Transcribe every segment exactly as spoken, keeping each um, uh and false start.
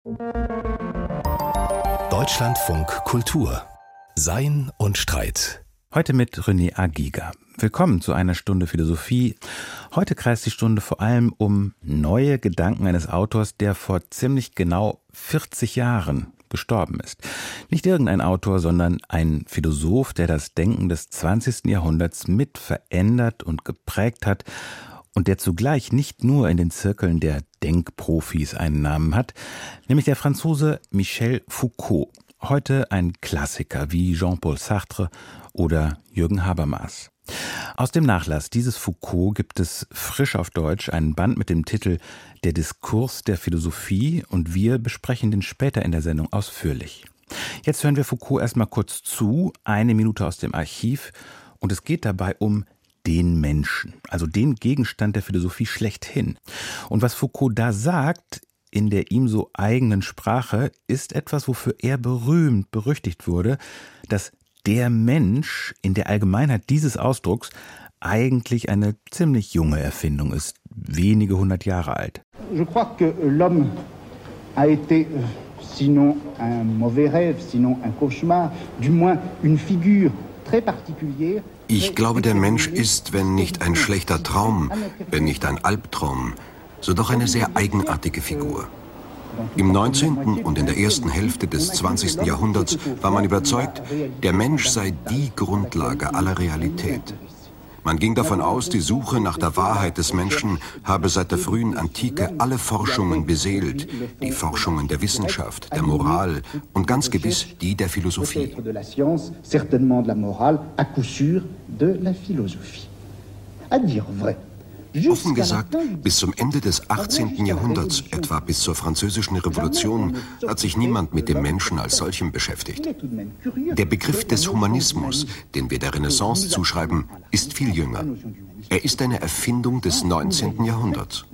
Deutschlandfunk Kultur. Sein und Streit. Heute mit René Agiga. Willkommen zu einer Stunde Philosophie. Heute kreist die Stunde vor allem um neue Gedanken eines Autors, der vor ziemlich genau vierzig Jahren gestorben ist. Nicht irgendein Autor, sondern ein Philosoph, der das Denken des zwanzigsten Jahrhunderts mit verändert und geprägt hat und der zugleich nicht nur in den Zirkeln der Denkprofis einen Namen hat, nämlich der Franzose Michel Foucault. Heute ein Klassiker wie Jean-Paul Sartre oder Jürgen Habermas. Aus dem Nachlass dieses Foucault gibt es frisch auf Deutsch einen Band mit dem Titel Der Diskurs der Philosophie und wir besprechen den später in der Sendung ausführlich. Jetzt hören wir Foucault erstmal kurz zu, eine Minute aus dem Archiv, und es geht dabei um den Menschen, also den Gegenstand der Philosophie schlechthin. Und was Foucault da sagt, in der ihm so eigenen Sprache, ist etwas, wofür er berühmt, berüchtigt wurde, dass der Mensch in der Allgemeinheit dieses Ausdrucks eigentlich eine ziemlich junge Erfindung ist, wenige hundert Jahre alt. Je crois que l'homme a été, sinon un mauvais rêve, sinon un cauchemar, du moins une figure très particulière. Ich glaube, der Mensch ist, wenn nicht ein schlechter Traum, wenn nicht ein Albtraum, so doch eine sehr eigenartige Figur. Im neunzehnten und in der ersten Hälfte des zwanzigsten Jahrhunderts war man überzeugt, der Mensch sei die Grundlage aller Realität. Man ging davon aus, die Suche nach der Wahrheit des Menschen habe seit der frühen Antike alle Forschungen beseelt, die Forschungen der Wissenschaft, der Moral und ganz gewiss die der Philosophie. Offen gesagt, bis zum Ende des achtzehnten Jahrhunderts, etwa bis zur Französischen Revolution, hat sich niemand mit dem Menschen als solchem beschäftigt. Der Begriff des Humanismus, den wir der Renaissance zuschreiben, ist viel jünger. Er ist eine Erfindung des neunzehnten Jahrhunderts.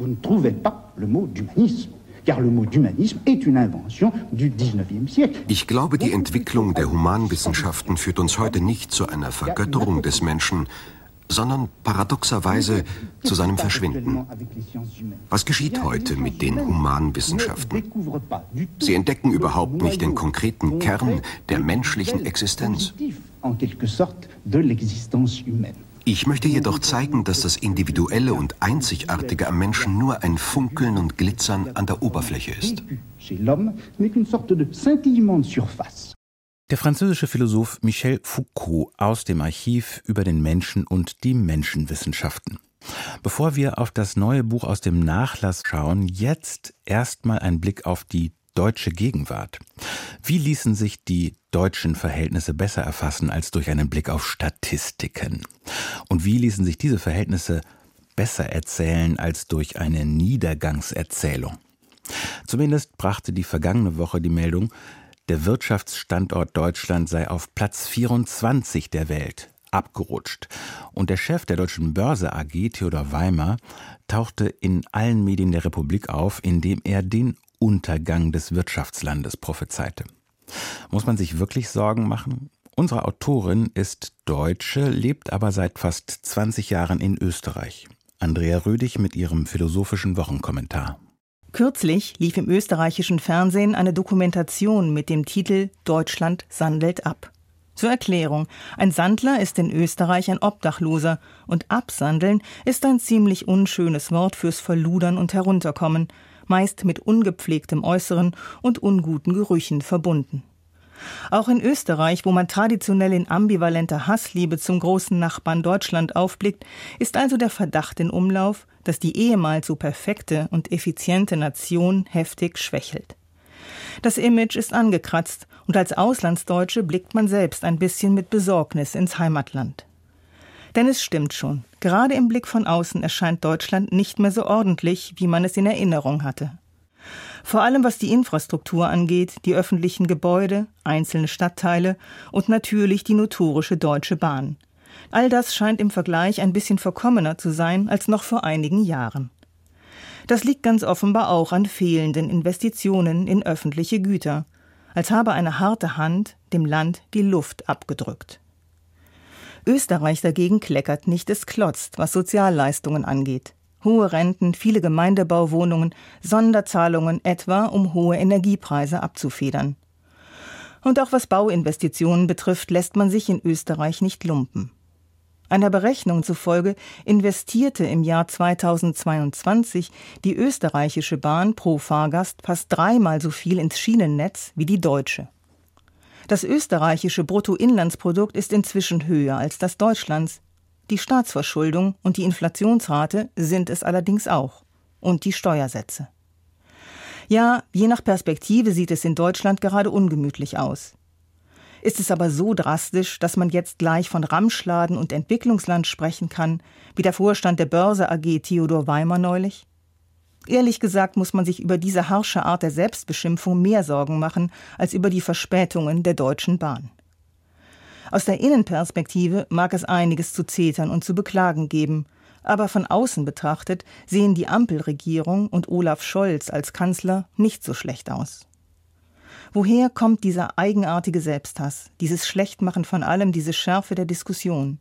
Ich glaube, die Entwicklung der Humanwissenschaften führt uns heute nicht zu einer Vergötterung des Menschen, sondern paradoxerweise zu seinem Verschwinden. Was geschieht heute mit den Humanwissenschaften? Sie entdecken überhaupt nicht den konkreten Kern der menschlichen Existenz. Ich möchte jedoch zeigen, dass das Individuelle und Einzigartige am Menschen nur ein Funkeln und Glitzern an der Oberfläche ist. Der französische Philosoph Michel Foucault aus dem Archiv über den Menschen und die Menschenwissenschaften. Bevor wir auf das neue Buch aus dem Nachlass schauen, jetzt erstmal ein Blick auf die deutsche Gegenwart. Wie ließen sich die deutschen Verhältnisse besser erfassen als durch einen Blick auf Statistiken? Und wie ließen sich diese Verhältnisse besser erzählen als durch eine Niedergangserzählung? Zumindest brachte die vergangene Woche die Meldung, der Wirtschaftsstandort Deutschland sei auf Platz vierundzwanzig der Welt abgerutscht. Und der Chef der Deutschen Börse A G, Theodor Weimer, tauchte in allen Medien der Republik auf, indem er den Untergang des Wirtschaftslandes prophezeite. Muss man sich wirklich Sorgen machen? Unsere Autorin ist Deutsche, lebt aber seit fast zwanzig Jahren in Österreich. Andrea Rödig mit ihrem philosophischen Wochenkommentar. Kürzlich lief im österreichischen Fernsehen eine Dokumentation mit dem Titel »Deutschland sandelt ab«. Zur Erklärung, ein Sandler ist in Österreich ein Obdachloser und absandeln ist ein ziemlich unschönes Wort fürs Verludern und Herunterkommen, meist mit ungepflegtem Äußeren und unguten Gerüchen verbunden. Auch in Österreich, wo man traditionell in ambivalenter Hassliebe zum großen Nachbarn Deutschland aufblickt, ist also der Verdacht in Umlauf, dass die ehemals so perfekte und effiziente Nation heftig schwächelt. Das Image ist angekratzt und als Auslandsdeutsche blickt man selbst ein bisschen mit Besorgnis ins Heimatland. Denn es stimmt schon, gerade im Blick von außen erscheint Deutschland nicht mehr so ordentlich, wie man es in Erinnerung hatte. Vor allem was die Infrastruktur angeht, die öffentlichen Gebäude, einzelne Stadtteile und natürlich die notorische Deutsche Bahn. All das scheint im Vergleich ein bisschen verkommener zu sein als noch vor einigen Jahren. Das liegt ganz offenbar auch an fehlenden Investitionen in öffentliche Güter, als habe eine harte Hand dem Land die Luft abgedrückt. Österreich dagegen kleckert nicht, es klotzt, was Sozialleistungen angeht. Hohe Renten, viele Gemeindebauwohnungen, Sonderzahlungen etwa, um hohe Energiepreise abzufedern. Und auch was Bauinvestitionen betrifft, lässt man sich in Österreich nicht lumpen. Einer Berechnung zufolge investierte im Jahr zweitausendzweiundzwanzig die österreichische Bahn pro Fahrgast fast dreimal so viel ins Schienennetz wie die deutsche. Das österreichische Bruttoinlandsprodukt ist inzwischen höher als das Deutschlands. Die Staatsverschuldung und die Inflationsrate sind es allerdings auch. Und die Steuersätze. Ja, je nach Perspektive sieht es in Deutschland gerade ungemütlich aus. Ist es aber so drastisch, dass man jetzt gleich von Ramschladen und Entwicklungsland sprechen kann, wie der Vorstand der Börse A G Theodor Weimer neulich? Ehrlich gesagt muss man sich über diese harsche Art der Selbstbeschimpfung mehr Sorgen machen, als über die Verspätungen der Deutschen Bahn. Aus der Innenperspektive mag es einiges zu zetern und zu beklagen geben, aber von außen betrachtet sehen die Ampelregierung und Olaf Scholz als Kanzler nicht so schlecht aus. Woher kommt dieser eigenartige Selbsthass, dieses Schlechtmachen von allem, diese Schärfe der Diskussion?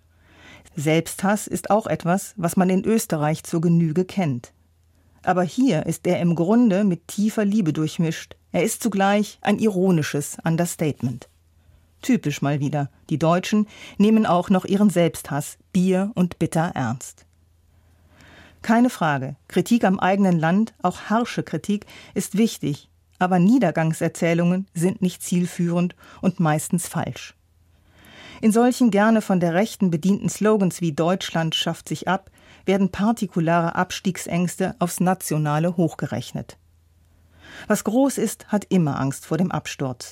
Selbsthass ist auch etwas, was man in Österreich zur Genüge kennt. Aber hier ist er im Grunde mit tiefer Liebe durchmischt. Er ist zugleich ein ironisches Understatement. Typisch mal wieder, die Deutschen nehmen auch noch ihren Selbsthass bier- und bitter ernst. Keine Frage, Kritik am eigenen Land, auch harsche Kritik, ist wichtig. Aber Niedergangserzählungen sind nicht zielführend und meistens falsch. In solchen gerne von der Rechten bedienten Slogans wie Deutschland schafft sich ab, werden partikulare Abstiegsängste aufs Nationale hochgerechnet. Was groß ist, hat immer Angst vor dem Absturz.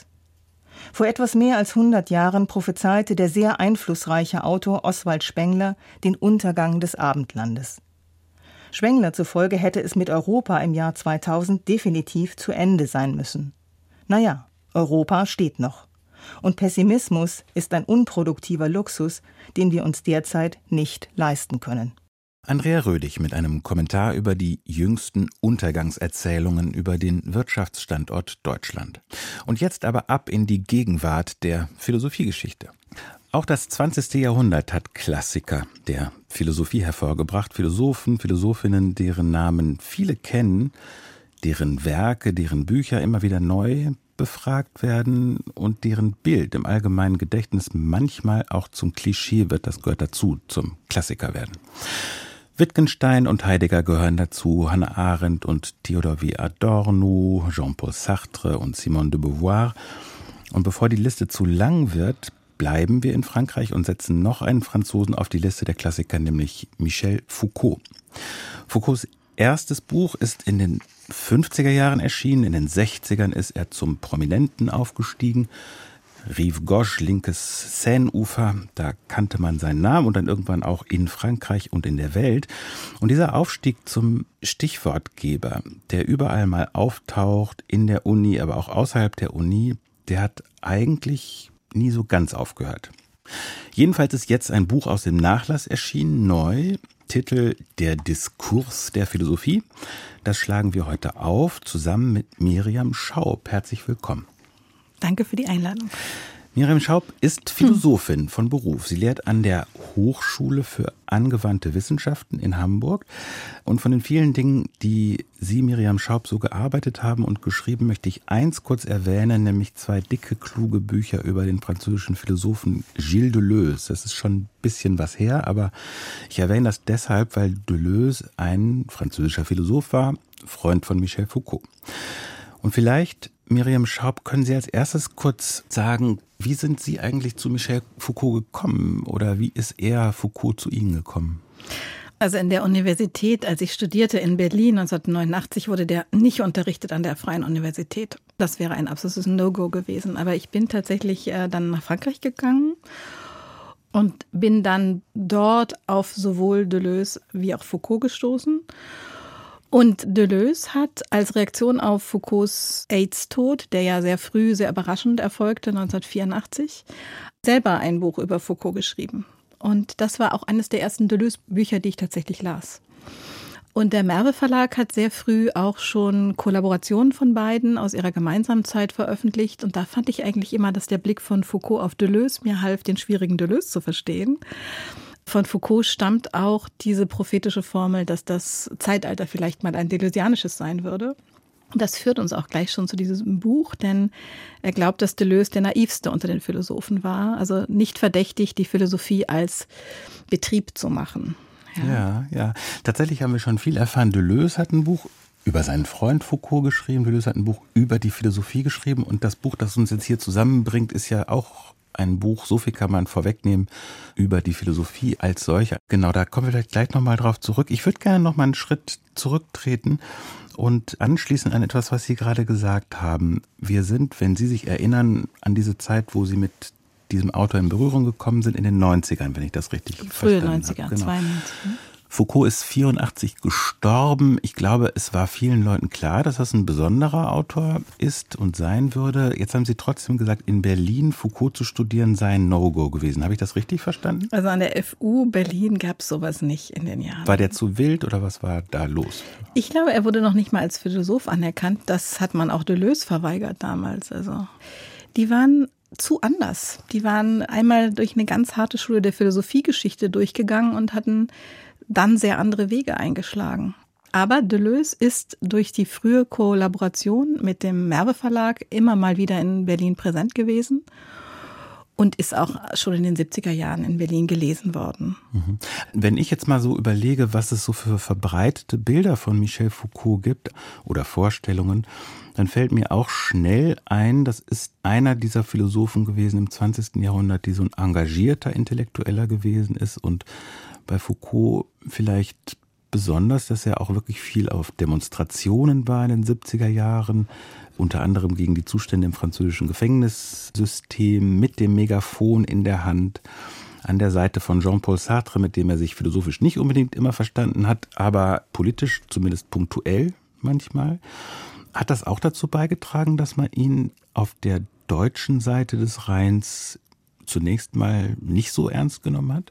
Vor etwas mehr als hundert Jahren prophezeite der sehr einflussreiche Autor Oswald Spengler den Untergang des Abendlandes. Spengler zufolge hätte es mit Europa im Jahr zweitausend definitiv zu Ende sein müssen. Naja, Europa steht noch. Und Pessimismus ist ein unproduktiver Luxus, den wir uns derzeit nicht leisten können. Andrea Rödig mit einem Kommentar über die jüngsten Untergangserzählungen über den Wirtschaftsstandort Deutschland. Und jetzt aber ab in die Gegenwart der Philosophiegeschichte. Auch das zwanzigste Jahrhundert hat Klassiker der Philosophie hervorgebracht, Philosophen, Philosophinnen, deren Namen viele kennen, deren Werke, deren Bücher immer wieder neu befragt werden und deren Bild im allgemeinen Gedächtnis manchmal auch zum Klischee wird. Das gehört dazu, zum Klassiker werden. Wittgenstein und Heidegger gehören dazu, Hannah Arendt und Theodor W. Adorno, Jean-Paul Sartre und Simone de Beauvoir. Und bevor die Liste zu lang wird, bleiben wir in Frankreich und setzen noch einen Franzosen auf die Liste der Klassiker, nämlich Michel Foucault. Foucaults erstes Buch ist in den fünfziger Jahren erschienen, in den sechzigern ist er zum Prominenten aufgestiegen. Rive Gauche, linkes Seineufer, da kannte man seinen Namen und dann irgendwann auch in Frankreich und in der Welt. Und dieser Aufstieg zum Stichwortgeber, der überall mal auftaucht, in der Uni, aber auch außerhalb der Uni, der hat eigentlich nie so ganz aufgehört. Jedenfalls ist jetzt ein Buch aus dem Nachlass erschienen, neu, Titel Der Diskurs der Philosophie. Das schlagen wir heute auf, zusammen mit Miriam Schaub. Herzlich willkommen. Danke für die Einladung. Miriam Schaub ist Philosophin hm. von Beruf. Sie lehrt an der Hochschule für angewandte Wissenschaften in Hamburg. Und von den vielen Dingen, die Sie, Miriam Schaub, so gearbeitet haben und geschrieben, möchte ich eins kurz erwähnen, nämlich zwei dicke, kluge Bücher über den französischen Philosophen Gilles Deleuze. Das ist schon ein bisschen was her, aber ich erwähne das deshalb, weil Deleuze ein französischer Philosoph war, Freund von Michel Foucault. Und vielleicht, Miriam Schaub, können Sie als erstes kurz sagen, wie sind Sie eigentlich zu Michel Foucault gekommen oder wie ist er, Foucault, zu Ihnen gekommen? Also in der Universität, als ich studierte in Berlin neunzehnhundertneunundachtzig, wurde der nicht unterrichtet an der Freien Universität. Das wäre ein absolutes No-Go gewesen. Aber ich bin tatsächlich äh, dann nach Frankreich gegangen und bin dann dort auf sowohl Deleuze wie auch Foucault gestoßen. Und Deleuze hat als Reaktion auf Foucaults AIDS-Tod, der ja sehr früh, sehr überraschend erfolgte, neunzehnhundertvierundachtzig, selber ein Buch über Foucault geschrieben. Und das war auch eines der ersten Deleuze-Bücher, die ich tatsächlich las. Und der Merve Verlag hat sehr früh auch schon Kollaborationen von beiden aus ihrer gemeinsamen Zeit veröffentlicht. Und da fand ich eigentlich immer, dass der Blick von Foucault auf Deleuze mir half, den schwierigen Deleuze zu verstehen. Von Foucault stammt auch diese prophetische Formel, dass das Zeitalter vielleicht mal ein deleuzianisches sein würde. Das führt uns auch gleich schon zu diesem Buch, denn er glaubt, dass Deleuze der naivste unter den Philosophen war. Also nicht verdächtig, die Philosophie als Betrieb zu machen. Ja, ja. ja. Tatsächlich haben wir schon viel erfahren. Deleuze hat ein Buch über seinen Freund Foucault geschrieben. Deleuze hat ein Buch über die Philosophie geschrieben. Und das Buch, das uns jetzt hier zusammenbringt, ist ja auch ein Buch, so viel kann man vorwegnehmen, über die Philosophie als solche. Genau, da kommen wir vielleicht gleich nochmal drauf zurück. Ich würde gerne nochmal einen Schritt zurücktreten und anschließen an etwas, was Sie gerade gesagt haben. Wir sind, wenn Sie sich erinnern, an diese Zeit, wo Sie mit diesem Autor in Berührung gekommen sind, in den neunzigern, wenn ich das richtig Frühe verstanden habe. neunziger, Genau. zweiundneunzig. Foucault ist vierundachtzig gestorben. Ich glaube, es war vielen Leuten klar, dass das ein besonderer Autor ist und sein würde. Jetzt haben Sie trotzdem gesagt, in Berlin Foucault zu studieren sei ein No-Go gewesen. Habe ich das richtig verstanden? Also an der F U Berlin gab es sowas nicht in den Jahren. War der zu wild oder was war da los? Ich glaube, er wurde noch nicht mal als Philosoph anerkannt. Das hat man auch Deleuze verweigert damals. Also die waren zu anders. Die waren einmal durch eine ganz harte Schule der Philosophiegeschichte durchgegangen und hatten dann sehr andere Wege eingeschlagen. Aber Deleuze ist durch die frühe Kollaboration mit dem Merve Verlag immer mal wieder in Berlin präsent gewesen und ist auch schon in den siebziger Jahren in Berlin gelesen worden. Wenn ich jetzt mal so überlege, was es so für verbreitete Bilder von Michel Foucault gibt oder Vorstellungen, dann fällt mir auch schnell ein, das ist einer dieser Philosophen gewesen im zwanzigsten Jahrhundert, die so ein engagierter Intellektueller gewesen ist und bei Foucault vielleicht besonders, dass er auch wirklich viel auf Demonstrationen war in den siebziger Jahren, unter anderem gegen die Zustände im französischen Gefängnissystem, mit dem Megafon in der Hand, an der Seite von Jean-Paul Sartre, mit dem er sich philosophisch nicht unbedingt immer verstanden hat, aber politisch zumindest punktuell manchmal. Hat das auch dazu beigetragen, dass man ihn auf der deutschen Seite des Rheins zunächst mal nicht so ernst genommen hat?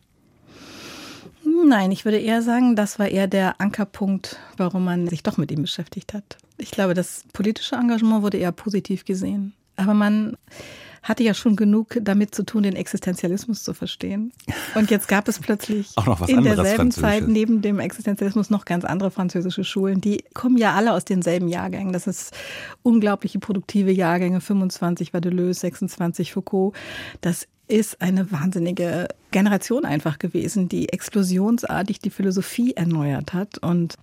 Nein, ich würde eher sagen, das war eher der Ankerpunkt, warum man sich doch mit ihm beschäftigt hat. Ich glaube, das politische Engagement wurde eher positiv gesehen. Aber man hatte ja schon genug damit zu tun, den Existenzialismus zu verstehen. Und jetzt gab es plötzlich auch noch was in anderes derselben Französisches. Zeit neben dem Existenzialismus noch ganz andere französische Schulen. Die kommen ja alle aus denselben Jahrgängen. Das ist unglaubliche produktive Jahrgänge. fünfundzwanzig war Deleuze, sechsundzwanzig Foucault. Das ist eine wahnsinnige Generation einfach gewesen, die explosionsartig die Philosophie erneuert hat. Und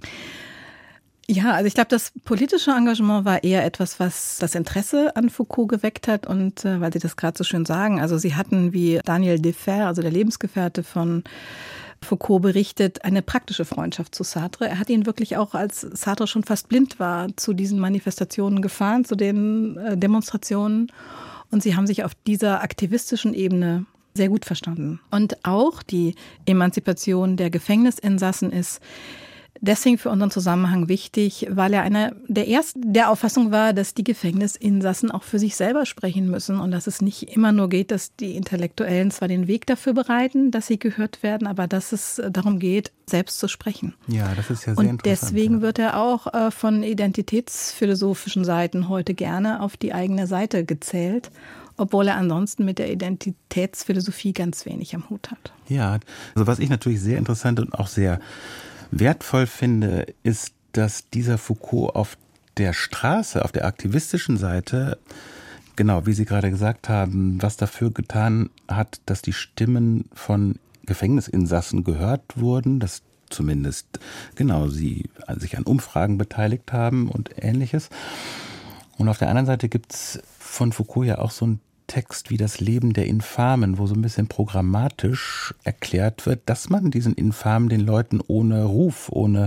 ja, also ich glaube, das politische Engagement war eher etwas, was das Interesse an Foucault geweckt hat. Und äh, weil Sie das gerade so schön sagen, also Sie hatten, wie Daniel Defer, also der Lebensgefährte von Foucault, berichtet, eine praktische Freundschaft zu Sartre. Er hat ihn wirklich auch, als Sartre schon fast blind war, zu diesen Manifestationen gefahren, zu den äh, Demonstrationen. Und sie haben sich auf dieser aktivistischen Ebene sehr gut verstanden. Und auch die Emanzipation der Gefängnisinsassen ist deswegen für unseren Zusammenhang wichtig, weil er einer der ersten der Auffassung war, dass die Gefängnisinsassen auch für sich selber sprechen müssen und dass es nicht immer nur geht, dass die Intellektuellen zwar den Weg dafür bereiten, dass sie gehört werden, aber dass es darum geht, selbst zu sprechen. Ja, das ist ja sehr und interessant. Deswegen ja. wird er auch äh, von identitätsphilosophischen Seiten heute gerne auf die eigene Seite gezählt, obwohl er ansonsten mit der Identitätsphilosophie ganz wenig am Hut hat. Ja, also was ich natürlich sehr interessant und auch sehr wertvoll finde, ist, dass dieser Foucault auf der Straße, auf der aktivistischen Seite, genau wie Sie gerade gesagt haben, was dafür getan hat, dass die Stimmen von Gefängnisinsassen gehört wurden, dass zumindest, genau, sie sich an Umfragen beteiligt haben und Ähnliches. Und auf der anderen Seite gibt es von Foucault ja auch so einen Text wie das Leben der Infamen, wo so ein bisschen programmatisch erklärt wird, dass man diesen Infamen, den Leuten ohne Ruf, ohne,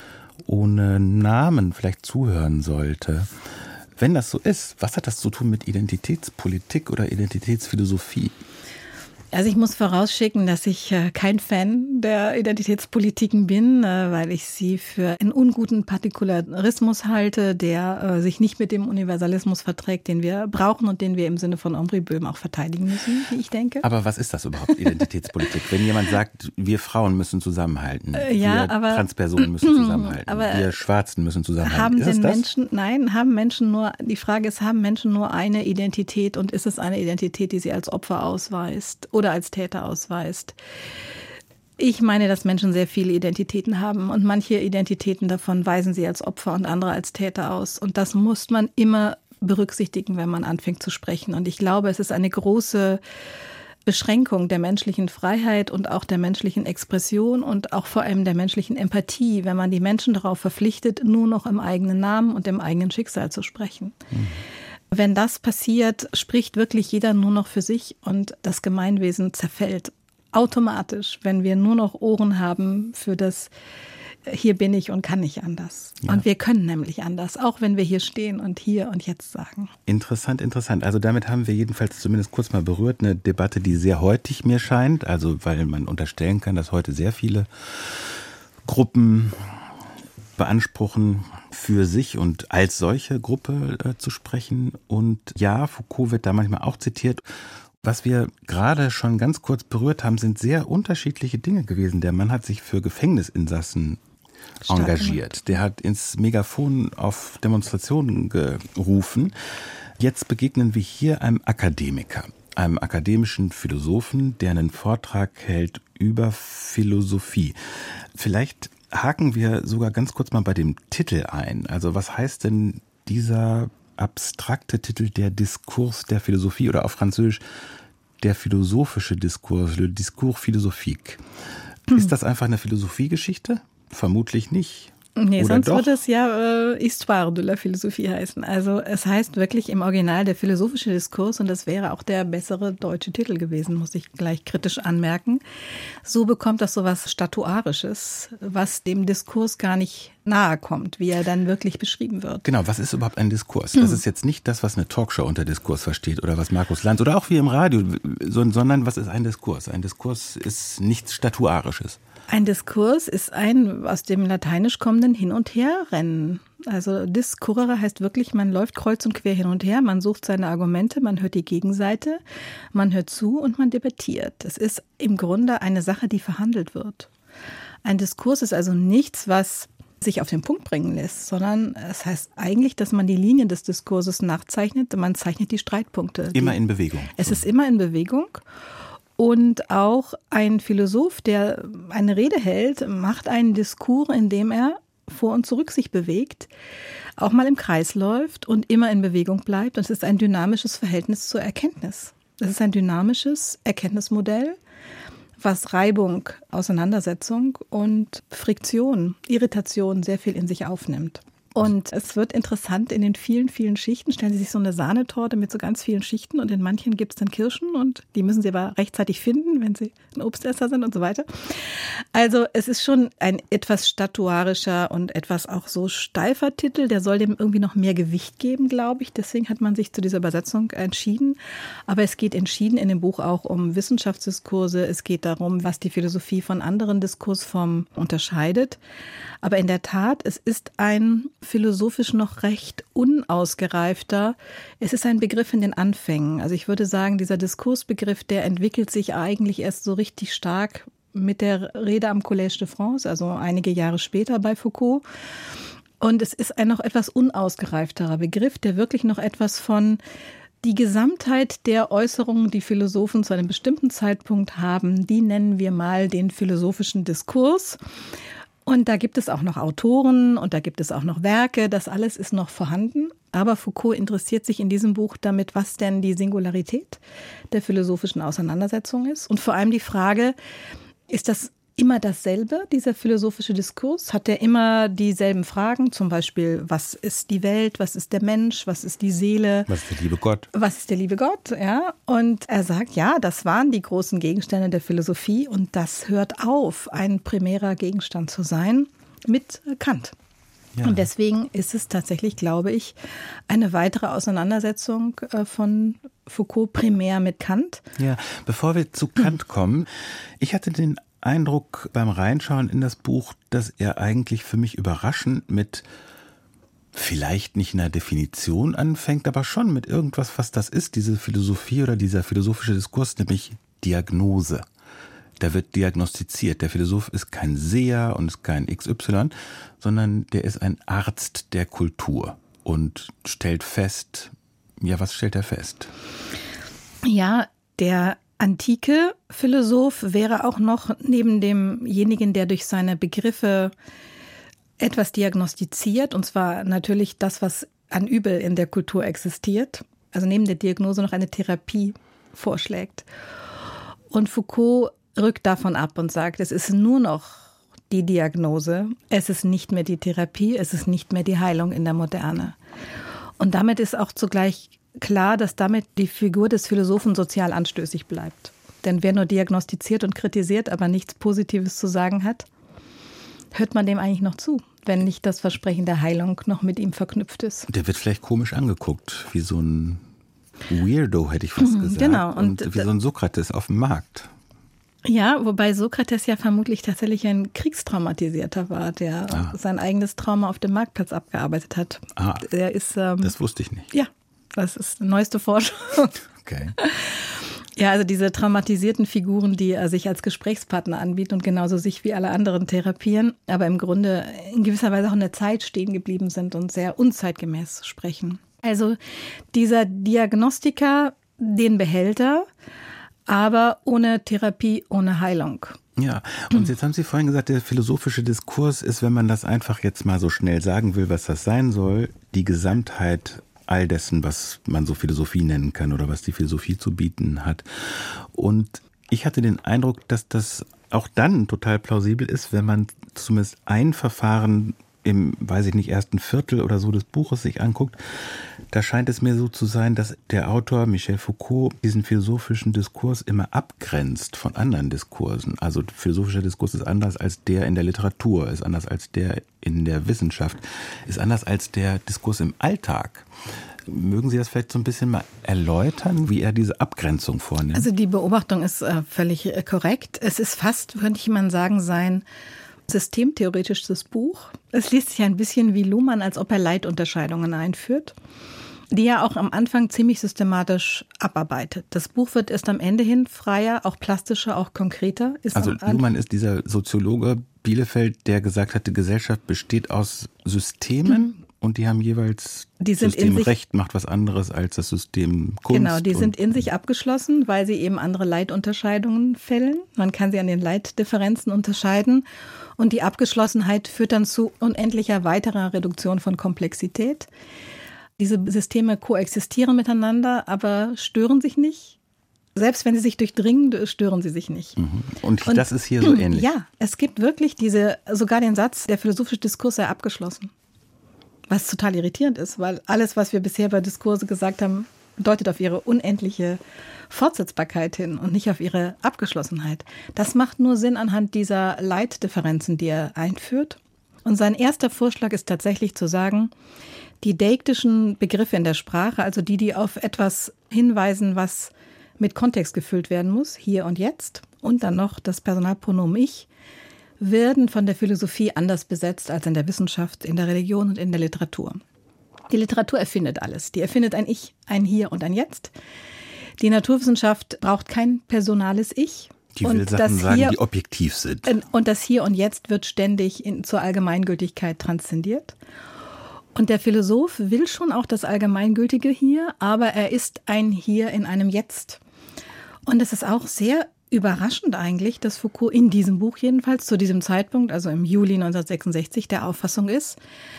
ohne Namen vielleicht zuhören sollte. Wenn das so ist, was hat das zu tun mit Identitätspolitik oder Identitätsphilosophie? Also ich muss vorausschicken, dass ich kein Fan der Identitätspolitiken bin, weil ich sie für einen unguten Partikularismus halte, der sich nicht mit dem Universalismus verträgt, den wir brauchen und den wir im Sinne von Henri Böhm auch verteidigen müssen, wie ich denke. Aber was ist das überhaupt, Identitätspolitik? Wenn jemand sagt, wir Frauen müssen zusammenhalten, ja, wir aber, Transpersonen müssen zusammenhalten, aber wir Schwarzen müssen zusammenhalten. Haben ist denn das Menschen, nein, haben Menschen nur, die Frage ist, haben Menschen nur eine Identität und ist es eine Identität, die sie als Opfer ausweist oder als Täter ausweist? Ich meine, dass Menschen sehr viele Identitäten haben und manche Identitäten davon weisen sie als Opfer und andere als Täter aus. Und das muss man immer berücksichtigen, wenn man anfängt zu sprechen. Und ich glaube, es ist eine große Beschränkung der menschlichen Freiheit und auch der menschlichen Expression und auch vor allem der menschlichen Empathie, wenn man die Menschen darauf verpflichtet, nur noch im eigenen Namen und im eigenen Schicksal zu sprechen. Mhm. Wenn das passiert, spricht wirklich jeder nur noch für sich und das Gemeinwesen zerfällt automatisch, wenn wir nur noch Ohren haben für das hier bin ich und kann nicht anders. Ja. Und wir können nämlich anders, auch wenn wir hier stehen und hier und jetzt sagen. Interessant, interessant. Also damit haben wir jedenfalls zumindest kurz mal berührt, eine Debatte, die sehr heutig mir scheint, also weil man unterstellen kann, dass heute sehr viele Gruppen beanspruchen, für sich und als solche Gruppe äh, zu sprechen. Und ja, Foucault wird da manchmal auch zitiert. Was wir gerade schon ganz kurz berührt haben, sind sehr unterschiedliche Dinge gewesen. Der Mann hat sich für Gefängnisinsassen Stark engagiert. Gemacht. Der hat ins Megafon auf Demonstrationen gerufen. Jetzt begegnen wir hier einem Akademiker, einem akademischen Philosophen, der einen Vortrag hält über Philosophie. Vielleicht haken wir sogar ganz kurz mal bei dem Titel ein. Also was heißt denn dieser abstrakte Titel, der Diskurs der Philosophie oder auf Französisch der philosophische Diskurs, le discours philosophique. Hm. Ist das einfach eine Philosophiegeschichte? Vermutlich nicht. Nee, Oder sonst doch? würde es ja äh, Histoire de la Philosophie heißen. Also es heißt wirklich im Original der philosophische Diskurs und das wäre auch der bessere deutsche Titel gewesen, muss ich gleich kritisch anmerken. So bekommt das so was Statuarisches, was dem Diskurs gar nicht nahe kommt, wie er dann wirklich beschrieben wird. Genau, was ist überhaupt ein Diskurs? Das ist jetzt nicht das, was eine Talkshow unter Diskurs versteht oder was Markus Lanz oder auch wie im Radio, sondern was ist ein Diskurs? Ein Diskurs ist nichts Statuarisches. Ein Diskurs ist ein aus dem Lateinisch kommenden Hin- und Herrennen. Also discurrere heißt wirklich, man läuft kreuz und quer hin und her, man sucht seine Argumente, man hört die Gegenseite, man hört zu und man debattiert. Es ist im Grunde eine Sache, die verhandelt wird. Ein Diskurs ist also nichts, was sich auf den Punkt bringen lässt, sondern es heißt eigentlich, dass man die Linien des Diskurses nachzeichnet, man zeichnet die Streitpunkte. Immer in Bewegung. Es ist immer in Bewegung. Und auch ein Philosoph, der eine Rede hält, macht einen Diskurs, in dem er vor und zurück sich bewegt, auch mal im Kreis läuft und immer in Bewegung bleibt. Und es ist ein dynamisches Verhältnis zur Erkenntnis. Es ist ein dynamisches Erkenntnismodell, was Reibung, Auseinandersetzung und Friktion, Irritation sehr viel in sich aufnimmt. Und es wird interessant in den vielen, vielen Schichten. Stellen Sie sich so eine Sahnetorte mit so ganz vielen Schichten und in manchen gibt es dann Kirschen und die müssen Sie aber rechtzeitig finden, wenn Sie ein Obstesser sind und so weiter. Also es ist schon ein etwas statuarischer und etwas auch so steifer Titel. Der soll dem irgendwie noch mehr Gewicht geben, glaube ich. Deswegen hat man sich zu dieser Übersetzung entschieden. Aber es geht entschieden in dem Buch auch um Wissenschaftsdiskurse. Es geht darum, was die Philosophie von anderen Diskursformen unterscheidet. Aber in der Tat, es ist ein philosophisch noch recht unausgereifter. Es ist ein Begriff in den Anfängen. Also ich würde sagen, dieser Diskursbegriff, der entwickelt sich eigentlich erst so richtig stark mit der Rede am Collège de France, also einige Jahre später bei Foucault. Und es ist ein noch etwas unausgereifterer Begriff, der wirklich noch etwas von die Gesamtheit der Äußerungen, die Philosophen zu einem bestimmten Zeitpunkt haben, die nennen wir mal den philosophischen Diskurs. Und da gibt es auch noch Autoren und da gibt es auch noch Werke, das alles ist noch vorhanden. Aber Foucault interessiert sich in diesem Buch damit, was denn die Singularität der philosophischen Auseinandersetzung ist. Und vor allem die Frage, ist das immer dasselbe, dieser philosophische Diskurs? Hat er immer dieselben Fragen? Zum Beispiel, was ist die Welt, was ist der Mensch, was ist die Seele? Was ist der liebe Gott? Was ist der liebe Gott, ja. Und er sagt, ja, das waren die großen Gegenstände der Philosophie und das hört auf, ein primärer Gegenstand zu sein mit Kant. Ja. Und deswegen ist es tatsächlich, glaube ich, eine weitere Auseinandersetzung von Foucault primär mit Kant. Ja, bevor wir zu Kant kommen, ich hatte den Eindruck beim Reinschauen in das Buch, dass er eigentlich für mich überraschend mit vielleicht nicht einer Definition anfängt, aber schon mit irgendwas, was das ist, diese Philosophie oder dieser philosophische Diskurs, nämlich Diagnose. Da wird diagnostiziert. Der Philosoph ist kein Seher und ist kein X Y, sondern der ist ein Arzt der Kultur und stellt fest, ja, was stellt er fest? Ja, der antike Philosoph wäre auch noch neben demjenigen, der durch seine Begriffe etwas diagnostiziert, und zwar natürlich das, was an Übel in der Kultur existiert, also neben der Diagnose noch eine Therapie vorschlägt. Und Foucault rückt davon ab und sagt, es ist nur noch die Diagnose, es ist nicht mehr die Therapie, es ist nicht mehr die Heilung in der Moderne. Und damit ist auch zugleich klar, dass damit die Figur des Philosophen sozial anstößig bleibt. Denn wer nur diagnostiziert und kritisiert, aber nichts Positives zu sagen hat, hört man dem eigentlich noch zu, wenn nicht das Versprechen der Heilung noch mit ihm verknüpft ist. Der wird vielleicht komisch angeguckt, wie so ein Weirdo, hätte ich fast Mhm, gesagt. genau. Und, Und wie so ein Sokrates auf dem Markt. Ja, wobei Sokrates ja vermutlich tatsächlich ein Kriegstraumatisierter war, der Ah. sein eigenes Trauma auf dem Marktplatz abgearbeitet hat. Ah, Der ist, ähm, das wusste ich nicht. ja, das ist neueste Forschung. Okay. Ja, also diese traumatisierten Figuren, die er sich als Gesprächspartner anbieten und genauso sich wie alle anderen therapieren, aber im Grunde in gewisser Weise auch in der Zeit stehen geblieben sind und sehr unzeitgemäß sprechen. Also dieser Diagnostiker, den Behälter, aber ohne Therapie, ohne Heilung. Ja, und jetzt haben Sie vorhin gesagt, der philosophische Diskurs ist, wenn man das einfach jetzt mal so schnell sagen will, was das sein soll, die Gesamtheit all dessen, was man so Philosophie nennen kann oder was die Philosophie zu bieten hat. Und ich hatte den Eindruck, dass das auch dann total plausibel ist, wenn man zumindest ein Verfahren im, weiß ich nicht, ersten Viertel oder so des Buches sich anguckt. Da scheint es mir so zu sein, dass der Autor Michel Foucault diesen philosophischen Diskurs immer abgrenzt von anderen Diskursen. Also philosophischer Diskurs ist anders als der in der Literatur, ist anders als der in der Wissenschaft, ist anders als der Diskurs im Alltag. Mögen Sie das vielleicht so ein bisschen mal erläutern, wie er diese Abgrenzung vornimmt? Also die Beobachtung ist äh, völlig äh, korrekt. Es ist fast, könnte man sagen, sein systemtheoretisches Buch. Es liest sich ein bisschen wie Luhmann, als ob er Leitunterscheidungen einführt, die er auch am Anfang ziemlich systematisch abarbeitet. Das Buch wird erst am Ende hin freier, auch plastischer, auch konkreter. Ist also Luhmann ist dieser Soziologe Bielefeld, der gesagt hat, die Gesellschaft besteht aus Systemen mhm. und die haben jeweils die sind System in sich, Recht macht was anderes als das System Kunst. Genau, die sind in sich abgeschlossen, weil sie eben andere Leitunterscheidungen fällen. Man kann sie an den Leitdifferenzen unterscheiden. Und die Abgeschlossenheit führt dann zu unendlicher weiterer Reduktion von Komplexität. Diese Systeme koexistieren miteinander, aber stören sich nicht. Selbst wenn sie sich durchdringen, stören sie sich nicht. Mhm. Und, Und das ist hier so ähnlich. Ja, es gibt wirklich diese, sogar den Satz, der philosophische Diskurs sei abgeschlossen. Was total irritierend ist, weil alles, was wir bisher bei Diskurse gesagt haben, deutet auf ihre unendliche Fortsetzbarkeit hin und nicht auf ihre Abgeschlossenheit. Das macht nur Sinn anhand dieser Leitdifferenzen, die er einführt. Und sein erster Vorschlag ist tatsächlich zu sagen, die deiktischen Begriffe in der Sprache, also die, die auf etwas hinweisen, was mit Kontext gefüllt werden muss, hier und jetzt, und dann noch das Personalpronomen Ich, werden von der Philosophie anders besetzt als in der Wissenschaft, in der Religion und in der Literatur. Die Literatur erfindet alles. Die erfindet ein Ich, ein Hier und ein Jetzt. Die Naturwissenschaft braucht kein personales Ich. Die will und Sachen sagen, hier, die objektiv sind. Und das Hier und Jetzt wird ständig in, zur Allgemeingültigkeit transzendiert. Und der Philosoph will schon auch das Allgemeingültige hier, aber er ist ein Hier in einem Jetzt. Und es ist auch sehr überraschend eigentlich, dass Foucault in diesem Buch jedenfalls zu diesem Zeitpunkt, also im Juli neunzehnhundertsechsundsechzig, der Auffassung ist,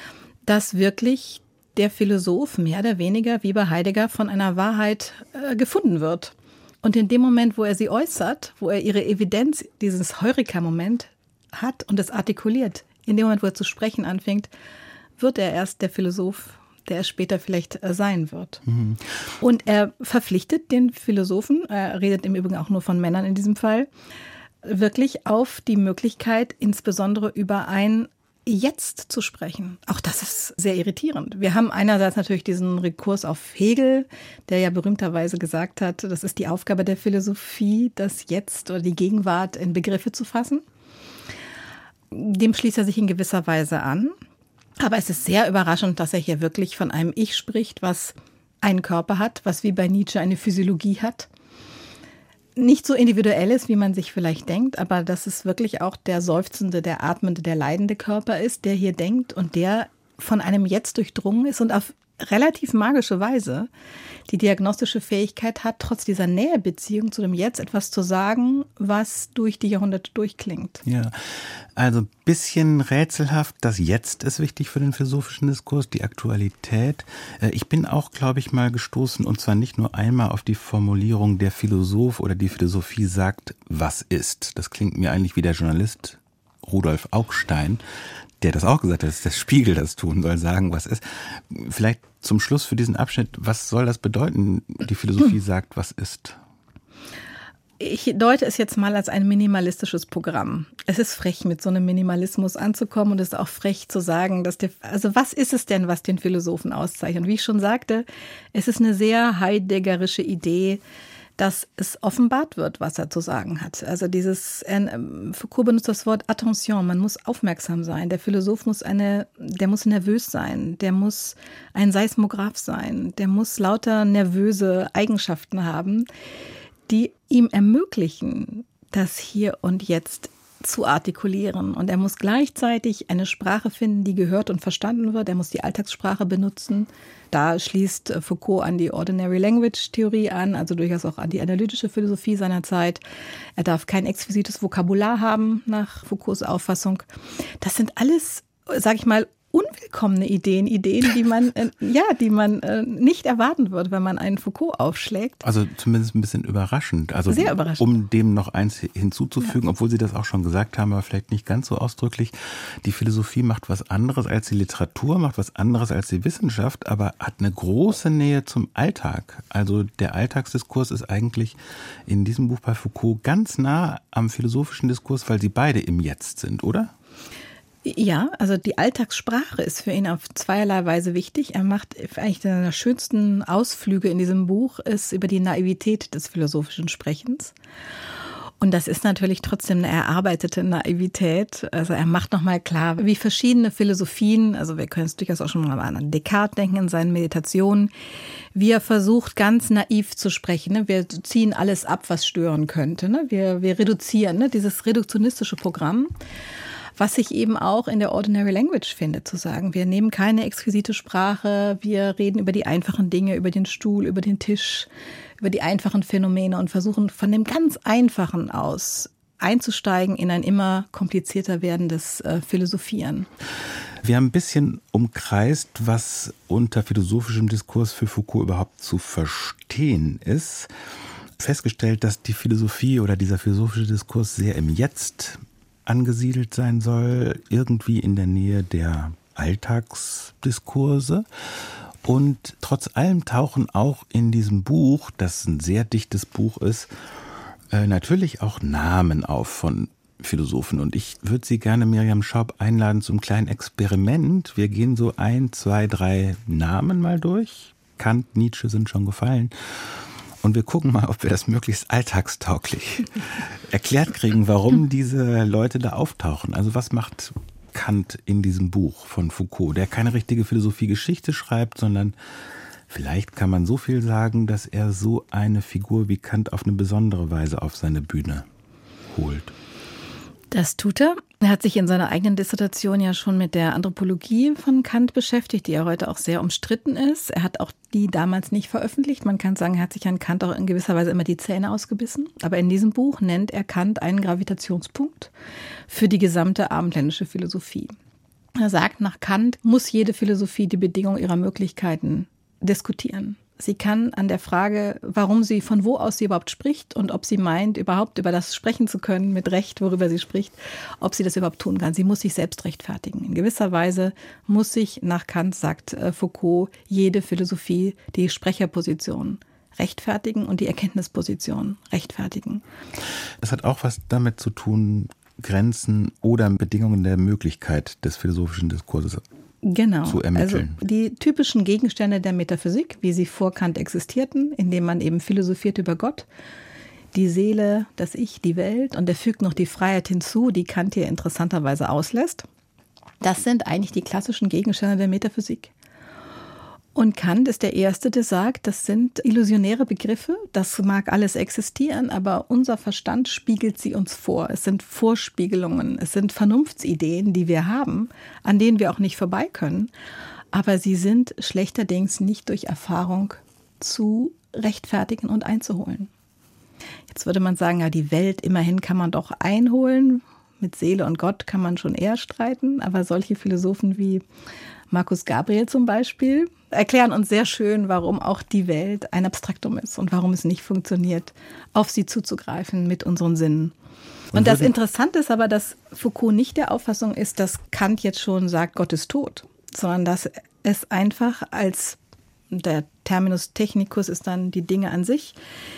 dass wirklich der Philosoph mehr oder weniger wie bei Heidegger von einer Wahrheit äh, gefunden wird. Und in dem Moment, wo er sie äußert, wo er ihre Evidenz, dieses Heureka-Moment hat und es artikuliert, in dem Moment, wo er zu sprechen anfängt, wird er erst der Philosoph, der er später vielleicht äh, sein wird. Mhm. Und er verpflichtet den Philosophen, er redet im Übrigen auch nur von Männern in diesem Fall, wirklich auf die Möglichkeit, insbesondere über ein Jetzt zu sprechen. Auch das ist sehr irritierend. Wir haben einerseits natürlich diesen Rekurs auf Hegel, der ja berühmterweise gesagt hat, das ist die Aufgabe der Philosophie, das Jetzt oder die Gegenwart in Begriffe zu fassen. Dem schließt er sich in gewisser Weise an. Aber es ist sehr überraschend, dass er hier wirklich von einem Ich spricht, was einen Körper hat, was wie bei Nietzsche eine Physiologie hat. Nicht so individuell ist, wie man sich vielleicht denkt, aber dass es wirklich auch der seufzende, der atmende, der leidende Körper ist, der hier denkt und der von einem Jetzt durchdrungen ist und auf relativ magische Weise die diagnostische Fähigkeit hat, trotz dieser Nähebeziehung zu dem Jetzt etwas zu sagen, was durch die Jahrhunderte durchklingt. Ja, also ein bisschen rätselhaft. Das Jetzt ist wichtig für den philosophischen Diskurs, die Aktualität. Ich bin auch, glaube ich, mal gestoßen, und zwar nicht nur einmal auf die Formulierung, der Philosoph oder die Philosophie sagt, was ist. Das klingt mir eigentlich wie der Journalist Rudolf Augstein, der das auch gesagt hat, dass der Spiegel das tun soll, sagen, was ist. Vielleicht zum Schluss für diesen Abschnitt, was soll das bedeuten, die Philosophie hm. sagt, was ist? Ich deute es jetzt mal als ein minimalistisches Programm. Es ist frech, mit so einem Minimalismus anzukommen, und es ist auch frech zu sagen, dass der, also was ist es denn, was den Philosophen auszeichnet? Und wie ich schon sagte, es ist eine sehr heideggerische Idee, dass es offenbart wird, was er zu sagen hat. Also dieses, Foucault benutzt das Wort Attention, man muss aufmerksam sein. Der Philosoph muss eine, der muss nervös sein, der muss ein Seismograph sein, der muss lauter nervöse Eigenschaften haben, die ihm ermöglichen, das Hier und Jetzt zu artikulieren. Und er muss gleichzeitig eine Sprache finden, die gehört und verstanden wird. Er muss die Alltagssprache benutzen. Da schließt Foucault an die Ordinary Language Theorie an, also durchaus auch an die analytische Philosophie seiner Zeit. Er darf kein exquisites Vokabular haben, nach Foucaults Auffassung. Das sind alles, sage ich mal, unwillkommene Ideen, Ideen, die man äh, ja, die man äh, nicht erwarten wird, wenn man einen Foucault aufschlägt. Also zumindest ein bisschen überraschend. Also sehr überraschend. Um dem noch eins hinzuzufügen, ja. Obwohl Sie das auch schon gesagt haben, aber vielleicht nicht ganz so ausdrücklich. Die Philosophie macht was anderes als die Literatur, macht was anderes als die Wissenschaft, aber hat eine große Nähe zum Alltag. Also der Alltagsdiskurs ist eigentlich in diesem Buch bei Foucault ganz nah am philosophischen Diskurs, weil sie beide im Jetzt sind, oder? Ja, also die Alltagssprache ist für ihn auf zweierlei Weise wichtig. Er macht eigentlich einer der schönsten Ausflüge in diesem Buch ist über die Naivität des philosophischen Sprechens. Und das ist natürlich trotzdem eine erarbeitete Naivität. Also er macht nochmal klar, wie verschiedene Philosophien, also wir können es durchaus auch schon mal an Descartes denken in seinen Meditationen, wie er versucht, ganz naiv zu sprechen. Wir ziehen alles ab, was stören könnte. Wir, wir reduzieren, dieses reduktionistische Programm. Was sich eben auch in der Ordinary Language findet, zu sagen, wir nehmen keine exquisite Sprache, wir reden über die einfachen Dinge, über den Stuhl, über den Tisch, über die einfachen Phänomene und versuchen von dem ganz Einfachen aus einzusteigen in ein immer komplizierter werdendes äh, Philosophieren. Wir haben ein bisschen umkreist, was unter philosophischem Diskurs für Foucault überhaupt zu verstehen ist. Festgestellt, dass die Philosophie oder dieser philosophische Diskurs sehr im Jetzt angesiedelt sein soll, irgendwie in der Nähe der Alltagsdiskurse. Und trotz allem tauchen auch in diesem Buch, das ein sehr dichtes Buch ist, äh, natürlich auch Namen auf von Philosophen. Und ich würde Sie gerne, Miriam Schaub, einladen zum kleinen Experiment. Wir gehen so ein, zwei, drei Namen mal durch. Kant, Nietzsche sind schon gefallen. Und wir gucken mal, ob wir das möglichst alltagstauglich erklärt kriegen, warum diese Leute da auftauchen. Also was macht Kant in diesem Buch von Foucault, der keine richtige Philosophiegeschichte schreibt, sondern vielleicht kann man so viel sagen, dass er so eine Figur wie Kant auf eine besondere Weise auf seine Bühne holt. Das tut er. Er hat sich in seiner eigenen Dissertation ja schon mit der Anthropologie von Kant beschäftigt, die ja heute auch sehr umstritten ist. Er hat auch die damals nicht veröffentlicht. Man kann sagen, er hat sich an Kant auch in gewisser Weise immer die Zähne ausgebissen. Aber in diesem Buch nennt er Kant einen Gravitationspunkt für die gesamte abendländische Philosophie. Er sagt, nach Kant muss jede Philosophie die Bedingung ihrer Möglichkeiten diskutieren. Sie kann an der Frage, warum sie, von wo aus sie überhaupt spricht und ob sie meint, überhaupt über das sprechen zu können, mit Recht, worüber sie spricht, ob sie das überhaupt tun kann. Sie muss sich selbst rechtfertigen. In gewisser Weise muss sich, nach Kant sagt Foucault, jede Philosophie die Sprecherposition rechtfertigen und die Erkenntnisposition rechtfertigen. Das hat auch was damit zu tun, Grenzen oder Bedingungen der Möglichkeit des philosophischen Diskurses Genau, zu ermitteln. Also die typischen Gegenstände der Metaphysik, wie sie vor Kant existierten, indem man eben philosophiert über Gott, die Seele, das Ich, die Welt, und er fügt noch die Freiheit hinzu, die Kant hier interessanterweise auslässt. Das sind eigentlich die klassischen Gegenstände der Metaphysik. Und Kant ist der Erste, der sagt, das sind illusionäre Begriffe, das mag alles existieren, aber unser Verstand spiegelt sie uns vor. Es sind Vorspiegelungen, es sind Vernunftsideen, die wir haben, an denen wir auch nicht vorbei können. aber sie sind schlechterdings nicht durch Erfahrung zu rechtfertigen und einzuholen. Jetzt würde man sagen, ja, die Welt immerhin kann man doch einholen. Mit Seele und Gott kann man schon eher streiten, aber solche Philosophen wie Markus Gabriel zum Beispiel erklären uns sehr schön, warum auch die Welt ein Abstraktum ist und warum es nicht funktioniert, auf sie zuzugreifen mit unseren Sinnen. Und das Interessante ist aber, dass Foucault nicht der Auffassung ist, dass Kant jetzt schon sagt, Gott ist tot, sondern dass es einfach als, der Terminus technicus ist dann die Dinge an sich,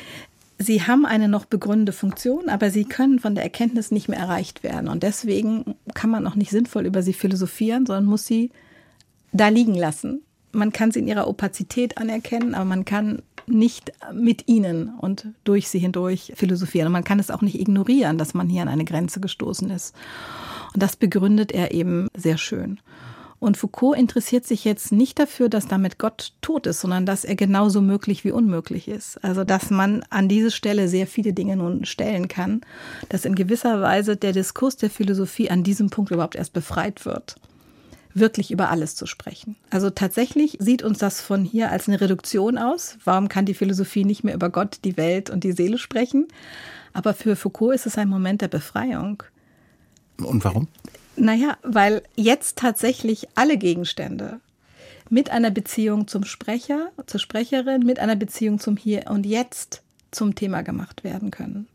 sie haben eine noch begründete Funktion, aber sie können von der Erkenntnis nicht mehr erreicht werden. Und deswegen kann man auch nicht sinnvoll über sie philosophieren, sondern muss sie da liegen lassen. Man kann sie in ihrer Opazität anerkennen, aber man kann nicht mit ihnen und durch sie hindurch philosophieren. Und man kann es auch nicht ignorieren, dass man hier an eine Grenze gestoßen ist. Und das begründet er eben sehr schön. Und Foucault interessiert sich jetzt nicht dafür, dass damit Gott tot ist, sondern dass er genauso möglich wie unmöglich ist. Also dass man an diese Stelle sehr viele Dinge nun stellen kann, dass in gewisser Weise der Diskurs der Philosophie an diesem Punkt überhaupt erst befreit wird, wirklich über alles zu sprechen. Also tatsächlich sieht uns das von hier als eine Reduktion aus. Warum kann die Philosophie nicht mehr über Gott, die Welt und die Seele sprechen? Aber für Foucault ist es ein Moment der Befreiung. Und warum? Naja, weil jetzt tatsächlich alle Gegenstände mit einer Beziehung zum Sprecher, zur Sprecherin, mit einer Beziehung zum Hier und Jetzt zum Thema gemacht werden können.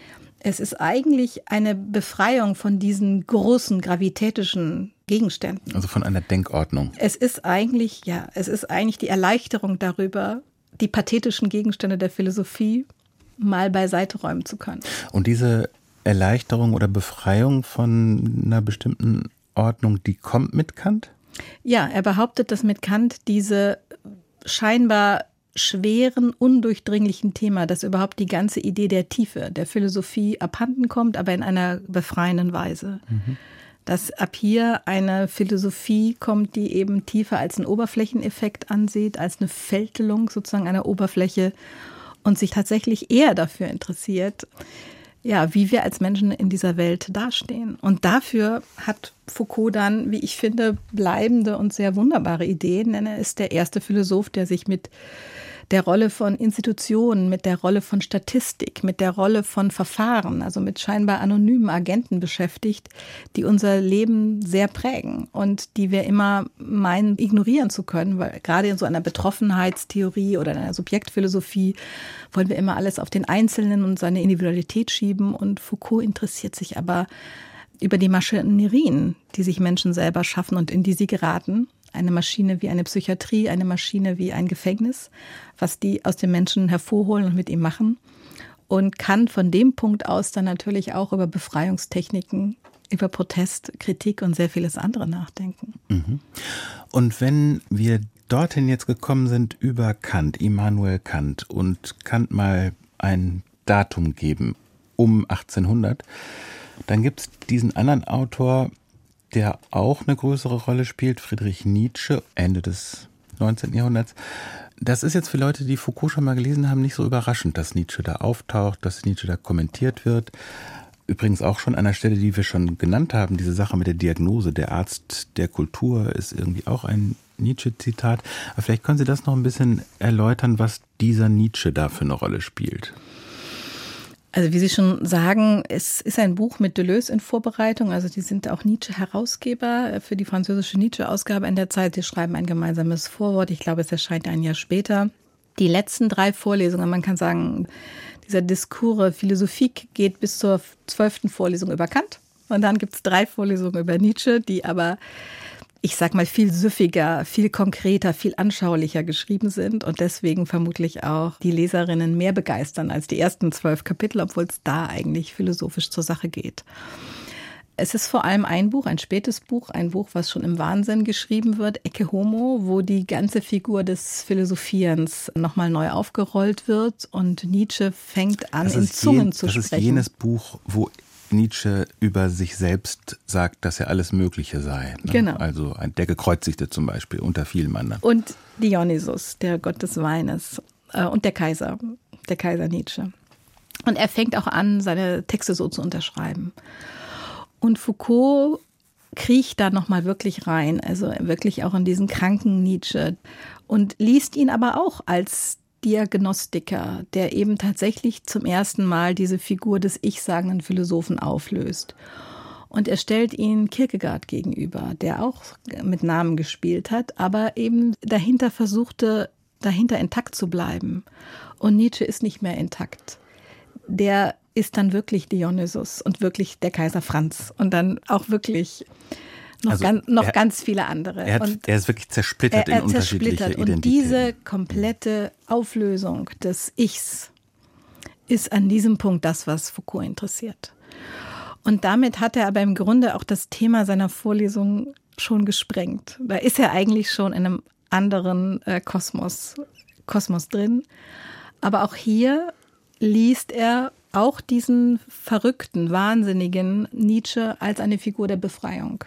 Es ist eigentlich eine Befreiung von diesen großen gravitätischen Gegenständen. Also von einer Denkordnung. Es ist eigentlich, ja, es ist eigentlich die Erleichterung darüber, die pathetischen Gegenstände der Philosophie mal beiseite räumen zu können. Und diese Erleichterung oder Befreiung von einer bestimmten Ordnung, die kommt mit Kant? Ja, er behauptet, dass mit Kant diese scheinbar schweren, undurchdringlichen Thema, dass überhaupt die ganze Idee der Tiefe der Philosophie abhanden kommt, aber in einer befreienden Weise. Mhm. Dass ab hier eine Philosophie kommt, die eben tiefer als einen Oberflächeneffekt ansieht, als eine Fältelung sozusagen einer Oberfläche und sich tatsächlich eher dafür interessiert, ja, wie wir als Menschen in dieser Welt dastehen. Und dafür hat Foucault dann, wie ich finde, bleibende und sehr wunderbare Ideen, denn er ist der erste Philosoph, der sich mit der Rolle von Institutionen, mit der Rolle von Statistik, mit der Rolle von Verfahren, also mit scheinbar anonymen Agenten beschäftigt, die unser Leben sehr prägen und die wir immer meinen, ignorieren zu können, weil gerade in so einer Betroffenheitstheorie oder in einer Subjektphilosophie wollen wir immer alles auf den Einzelnen und seine Individualität schieben. Und Foucault interessiert sich aber über die Maschinerien, die sich Menschen selber schaffen und in die sie geraten. Eine Maschine wie eine Psychiatrie, eine Maschine wie ein Gefängnis, was die aus dem Menschen hervorholen und mit ihm machen. Und kann von dem Punkt aus dann natürlich auch über Befreiungstechniken, über Protest, Kritik und sehr vieles andere nachdenken. Mhm. Und wenn wir dorthin jetzt gekommen sind über Kant, Immanuel Kant, und Kant mal ein Datum geben, um achtzehnhundert, dann gibt es diesen anderen Autor, der auch eine größere Rolle spielt, Friedrich Nietzsche, Ende des neunzehnten Jahrhunderts. Das ist jetzt für Leute, die Foucault schon mal gelesen haben, nicht so überraschend, dass Nietzsche da auftaucht, dass Nietzsche da kommentiert wird. Übrigens auch schon an einer Stelle, die wir schon genannt haben, diese Sache mit der Diagnose, der Arzt der Kultur ist irgendwie auch ein Nietzsche-Zitat. Aber vielleicht können Sie das noch ein bisschen erläutern, was dieser Nietzsche da für eine Rolle spielt. Also wie Sie schon sagen, es ist ein Buch mit Deleuze in Vorbereitung. Also die sind auch Nietzsche-Herausgeber für die französische Nietzsche-Ausgabe in der Zeit. Sie schreiben ein gemeinsames Vorwort. Ich glaube, es erscheint ein Jahr später. Die letzten drei Vorlesungen, man kann sagen, dieser Diskurs Philosophique geht bis zur zwölften Vorlesung über Kant. Und dann gibt es drei Vorlesungen über Nietzsche, die aber, ich sag mal, viel süffiger, viel konkreter, viel anschaulicher geschrieben sind und deswegen vermutlich auch die Leserinnen mehr begeistern als die ersten zwölf Kapitel, obwohl es da eigentlich philosophisch zur Sache geht. Es ist vor allem ein Buch, ein spätes Buch, ein Buch, was schon im Wahnsinn geschrieben wird, Ecce Homo, wo die ganze Figur des Philosophierens nochmal neu aufgerollt wird und Nietzsche fängt an, in Zungen zu sprechen. Das ist jenes Buch, wo Nietzsche über sich selbst sagt, dass er alles Mögliche sei. Ne? Genau. Also der Gekreuzigte zum Beispiel, unter vielen anderen. Und Dionysus, der Gott des Weines. Und der Kaiser, der Kaiser Nietzsche. Und er fängt auch an, seine Texte so zu unterschreiben. Und Foucault kriecht da nochmal wirklich rein, also wirklich auch in diesen kranken Nietzsche und liest ihn aber auch als Diagnostiker, der eben tatsächlich zum ersten Mal diese Figur des ich-sagenden Philosophen auflöst. Und er stellt ihn Kierkegaard gegenüber, der auch mit Namen gespielt hat, aber eben dahinter versuchte, dahinter intakt zu bleiben. Und Nietzsche ist nicht mehr intakt. Der ist dann wirklich Dionysus und wirklich der Kaiser Franz und dann auch wirklich noch, also ganz, noch er, ganz viele andere. Er, hat, und er ist wirklich zersplittert er, er in unterschiedliche zersplittert. Identitäten. Und diese komplette Auflösung des Ichs ist an diesem Punkt das, was Foucault interessiert. Und damit hat er aber im Grunde auch das Thema seiner Vorlesung schon gesprengt. Da ist er eigentlich schon in einem anderen äh, Kosmos, Kosmos drin. Aber auch hier liest er auch diesen verrückten, wahnsinnigen Nietzsche als eine Figur der Befreiung.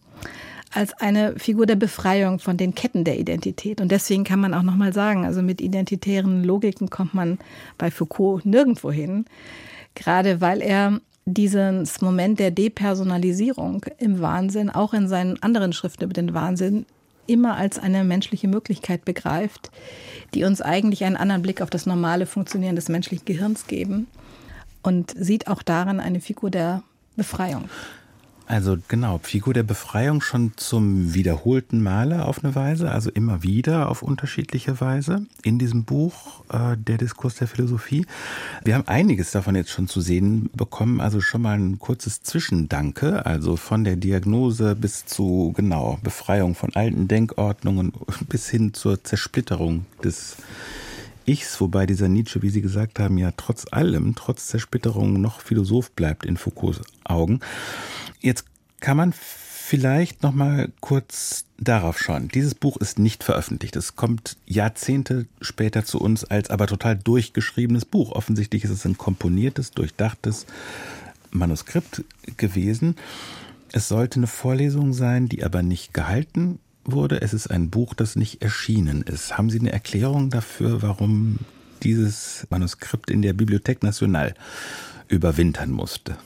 Als eine Figur der Befreiung von den Ketten der Identität. Und deswegen kann man auch nochmal sagen, also mit identitären Logiken kommt man bei Foucault nirgendwo hin. Gerade weil er dieses Moment der Depersonalisierung im Wahnsinn, auch in seinen anderen Schriften über den Wahnsinn, immer als eine menschliche Möglichkeit begreift, die uns eigentlich einen anderen Blick auf das normale Funktionieren des menschlichen Gehirns geben und sieht auch darin eine Figur der Befreiung. Also genau, Figur der Befreiung schon zum wiederholten Male auf eine Weise, also immer wieder auf unterschiedliche Weise in diesem Buch, äh, der Diskurs der Philosophie. Wir haben einiges davon jetzt schon zu sehen bekommen, also schon mal ein kurzes Zwischendanke, also von der Diagnose bis zu, genau, Befreiung von alten Denkordnungen bis hin zur Zersplitterung des Ichs, wobei dieser Nietzsche, wie Sie gesagt haben, ja trotz allem, trotz Zersplitterung noch Philosoph bleibt in Foucaults Augen. Jetzt kann man vielleicht noch mal kurz darauf schauen. Dieses Buch ist nicht veröffentlicht. Es kommt Jahrzehnte später zu uns als aber total durchgeschriebenes Buch. Offensichtlich ist es ein komponiertes, durchdachtes Manuskript gewesen. Es sollte eine Vorlesung sein, die aber nicht gehalten wurde. Es ist ein Buch, das nicht erschienen ist. Haben Sie eine Erklärung dafür, warum dieses Manuskript in der Bibliothèque Nationale überwintern musste?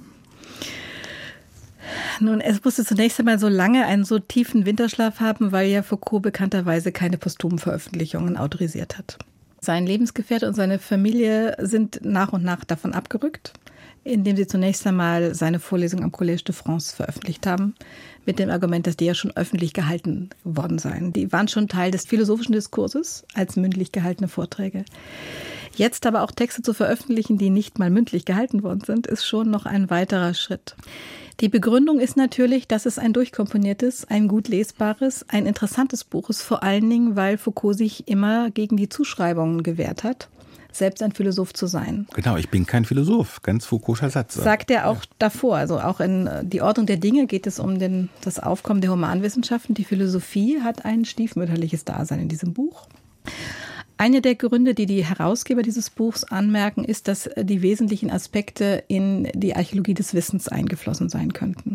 Nun, es musste zunächst einmal so lange einen so tiefen Winterschlaf haben, weil ja Foucault bekannterweise keine posthumen Veröffentlichungen autorisiert hat. Sein Lebensgefährte und seine Familie sind nach und nach davon abgerückt, indem sie zunächst einmal seine Vorlesung am Collège de France veröffentlicht haben, mit dem Argument, dass die ja schon öffentlich gehalten worden seien. Die waren schon Teil des philosophischen Diskurses als mündlich gehaltene Vorträge. Jetzt aber auch Texte zu veröffentlichen, die nicht mal mündlich gehalten worden sind, ist schon noch ein weiterer Schritt. Die Begründung ist natürlich, dass es ein durchkomponiertes, ein gut lesbares, ein interessantes Buch ist, vor allen Dingen, weil Foucault sich immer gegen die Zuschreibungen gewehrt hat, selbst ein Philosoph zu sein. Genau, ich bin kein Philosoph, ganz Foucaultscher Satz. Sagt er auch ja. davor, also auch in Die Ordnung der Dinge geht es um den, das Aufkommen der Humanwissenschaften. Die Philosophie hat ein stiefmütterliches Dasein in diesem Buch. Eine der Gründe, die die Herausgeber dieses Buchs anmerken, ist, dass die wesentlichen Aspekte in die Archäologie des Wissens eingeflossen sein könnten.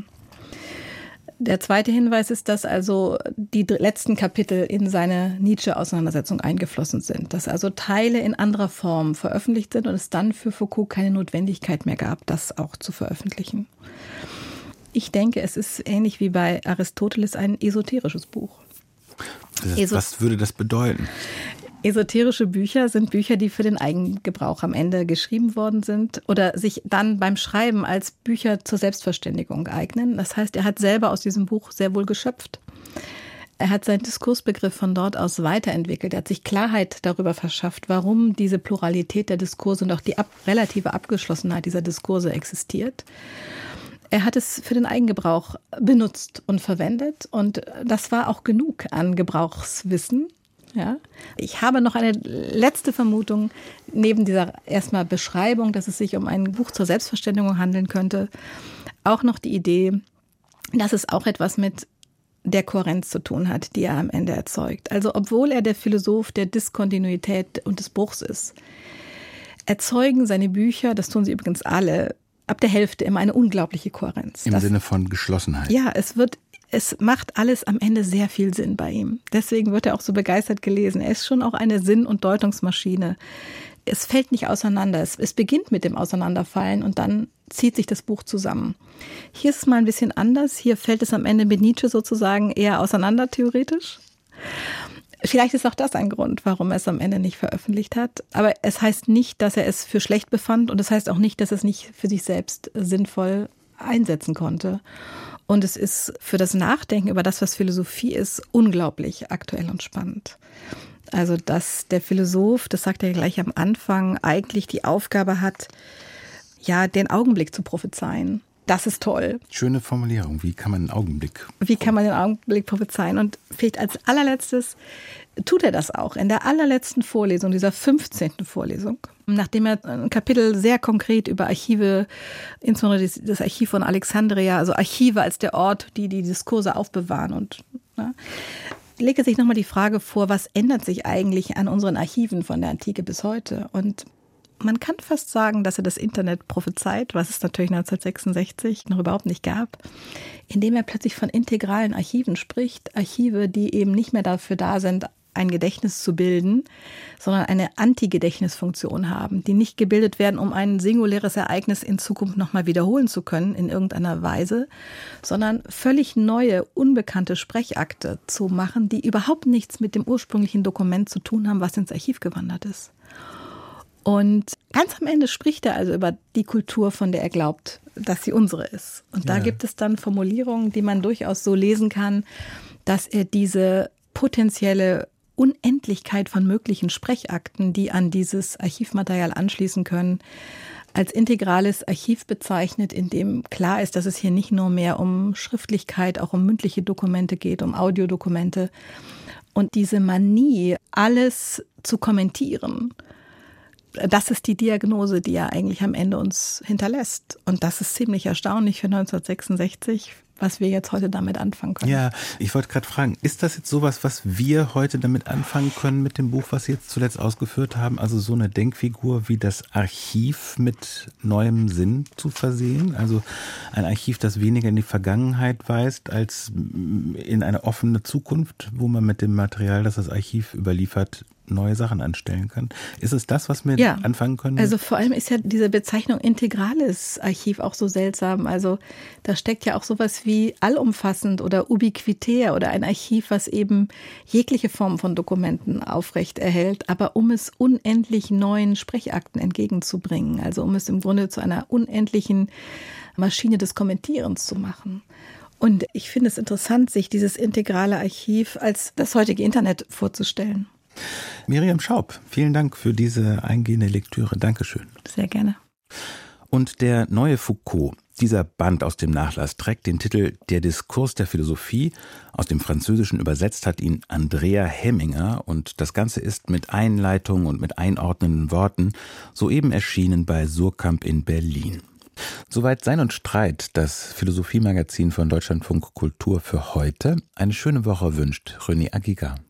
Der zweite Hinweis ist, dass also die letzten Kapitel in seine Nietzsche-Auseinandersetzung eingeflossen sind. Dass also Teile in anderer Form veröffentlicht sind und es dann für Foucault keine Notwendigkeit mehr gab, das auch zu veröffentlichen. Ich denke, es ist ähnlich wie bei Aristoteles ein esoterisches Buch. Das, was würde das bedeuten? Esoterische Bücher sind Bücher, die für den Eigengebrauch am Ende geschrieben worden sind oder sich dann beim Schreiben als Bücher zur Selbstverständigung eignen. Das heißt, er hat selber aus diesem Buch sehr wohl geschöpft. Er hat seinen Diskursbegriff von dort aus weiterentwickelt. Er hat sich Klarheit darüber verschafft, warum diese Pluralität der Diskurse und auch die ab, relative Abgeschlossenheit dieser Diskurse existiert. Er hat es für den Eigengebrauch benutzt und verwendet und das war auch genug an Gebrauchswissen. Ja. Ich habe noch eine letzte Vermutung, neben dieser erstmal Beschreibung, dass es sich um ein Buch zur Selbstverständigung handeln könnte, auch noch die Idee, dass es auch etwas mit der Kohärenz zu tun hat, die er am Ende erzeugt. Also obwohl er der Philosoph der Diskontinuität und des Bruchs ist, erzeugen seine Bücher, das tun sie übrigens alle, ab der Hälfte immer eine unglaubliche Kohärenz. Im das, Sinne von Geschlossenheit. Ja, es wird Es macht alles am Ende sehr viel Sinn bei ihm. Deswegen wird er auch so begeistert gelesen. Er ist schon auch eine Sinn- und Deutungsmaschine, es fällt nicht auseinander. Es, es beginnt mit dem Auseinanderfallen und dann zieht sich das Buch zusammen. Hier ist es mal ein bisschen anders. Hier fällt es am Ende mit Nietzsche sozusagen eher auseinander, theoretisch. Vielleicht ist auch das ein Grund, warum er es am Ende nicht veröffentlicht hat. Aber es heißt nicht, dass er es für schlecht befand und es heißt auch nicht, dass er es nicht für sich selbst sinnvoll einsetzen konnte. Und es ist für das Nachdenken über das, was Philosophie ist, unglaublich aktuell und spannend. Also, dass der Philosoph, das sagt er gleich am Anfang, eigentlich die Aufgabe hat, ja, den Augenblick zu prophezeien. Das ist toll. Schöne Formulierung. Wie kann man einen Augenblick? Wie kann man den Augenblick prophezeien? Und vielleicht als allerletztes tut er das auch. In der allerletzten Vorlesung, dieser fünfzehnten Vorlesung, nachdem er ein Kapitel sehr konkret über Archive, insbesondere das Archiv von Alexandria, also Archive als der Ort, die die Diskurse aufbewahren, und ja, legt er sich nochmal die Frage vor, was ändert sich eigentlich an unseren Archiven von der Antike bis heute? Und man kann fast sagen, dass er das Internet prophezeit, was es natürlich neunzehnhundertsechsundsechzig noch überhaupt nicht gab, indem er plötzlich von integralen Archiven spricht. Archive, die eben nicht mehr dafür da sind, ein Gedächtnis zu bilden, sondern eine Antigedächtnisfunktion haben, die nicht gebildet werden, um ein singuläres Ereignis in Zukunft nochmal wiederholen zu können in irgendeiner Weise, sondern völlig neue, unbekannte Sprechakte zu machen, die überhaupt nichts mit dem ursprünglichen Dokument zu tun haben, was ins Archiv gewandert ist. Und ganz am Ende spricht er also über die Kultur, von der er glaubt, dass sie unsere ist. Und da ja. gibt es dann Formulierungen, die man durchaus so lesen kann, dass er diese potenzielle Unendlichkeit von möglichen Sprechakten, die an dieses Archivmaterial anschließen können, als integrales Archiv bezeichnet, in dem klar ist, dass es hier nicht nur mehr um Schriftlichkeit, auch um mündliche Dokumente geht, um Audiodokumente. Und diese Manie, alles zu kommentieren, das ist die Diagnose, die er eigentlich am Ende uns hinterlässt. Und das ist ziemlich erstaunlich für neunzehnhundertsechsundsechzig, was wir jetzt heute damit anfangen können. Ja, ich wollte gerade fragen, ist das jetzt sowas, was wir heute damit anfangen können mit dem Buch, was Sie jetzt zuletzt ausgeführt haben? Also so eine Denkfigur wie das Archiv mit neuem Sinn zu versehen? Also ein Archiv, das weniger in die Vergangenheit weist, als in eine offene Zukunft, wo man mit dem Material, das das Archiv überliefert, neue Sachen anstellen kann. Ist es das, was wir ja. anfangen können? Also vor allem ist ja diese Bezeichnung integrales Archiv auch so seltsam. Also da steckt ja auch sowas wie allumfassend oder ubiquitär oder ein Archiv, was eben jegliche Form von Dokumenten aufrecht erhält, aber um es unendlich neuen Sprechakten entgegenzubringen. Also um es im Grunde zu einer unendlichen Maschine des Kommentierens zu machen. Und ich finde es interessant, sich dieses integrale Archiv als das heutige Internet vorzustellen. Miriam Schaub, vielen Dank für diese eingehende Lektüre. Dankeschön. Sehr gerne. Und der neue Foucault, dieser Band aus dem Nachlass, trägt den Titel Der Diskurs der Philosophie. Aus dem Französischen übersetzt hat ihn Andrea Hemminger und das Ganze ist mit Einleitung und mit einordnenden Worten soeben erschienen bei Surkamp in Berlin. Soweit Sein und Streit, das Philosophiemagazin von Deutschlandfunk Kultur für heute. Eine schöne Woche wünscht René Agiga.